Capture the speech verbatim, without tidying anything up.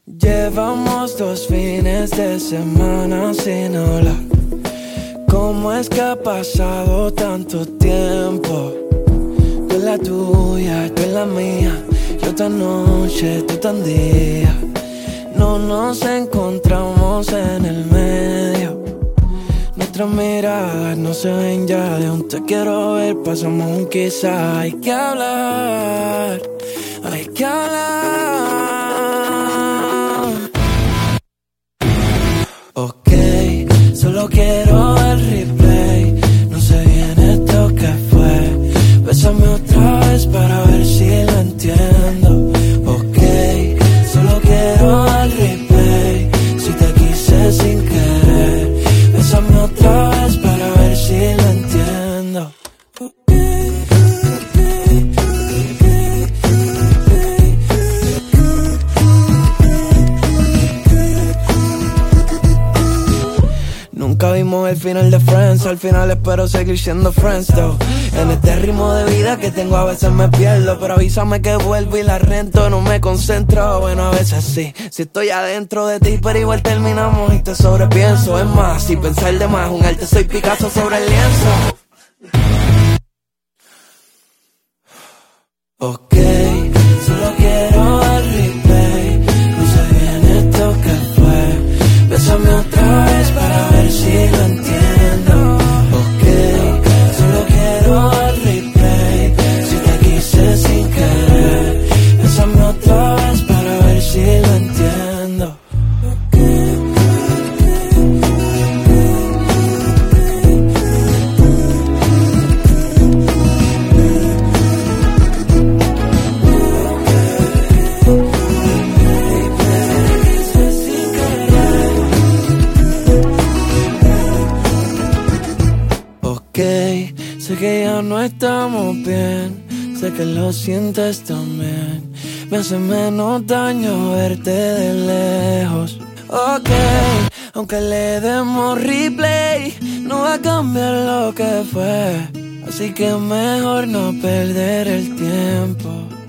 Llevamos dos fines de semana sin hablar. ¿Cómo es que ha pasado tanto tiempo? Tú en la tuya, tú en la mía. Yo tan noche, tú tan día. No nos encontramos en el medio. Nuestras miradas no se ven ya. De un te quiero ver pasamos un quizá. Hay que hablar, hay que hablar. Ok, solo quiero el replay. No sé bien esto que fue. Bésame otra vez para ver si lo entiendo. Ok, solo quiero el replay. Si te quise sin querer. Bésame otra vez para ver si lo entiendo. Nunca vimos el final de Friends. Al final espero seguir siendo friends though. En este ritmo de vida que tengo a veces me pierdo. Pero avísame que vuelvo y la rento, no me concentro. Bueno, a veces sí, si estoy adentro de ti, pero igual terminamos y te sobrepienso. Es más, si pensar de más, un arte soy Picasso sobre el lienzo. Ok, solo quiero el replay. No sé bien esto que fue. Bésame otra vez para ver si lo entiendo. Ok, solo quiero el replay. Si te quise sin querer. Bésame otra vez para ver si lo entiendo. Ok, sé que ya no estamos bien. Sé que lo sientes también. Me hace menos daño verte de lejos. Ok, aunque le demos replay, no va a cambiar lo que fue. Así que mejor no perder el tiempo.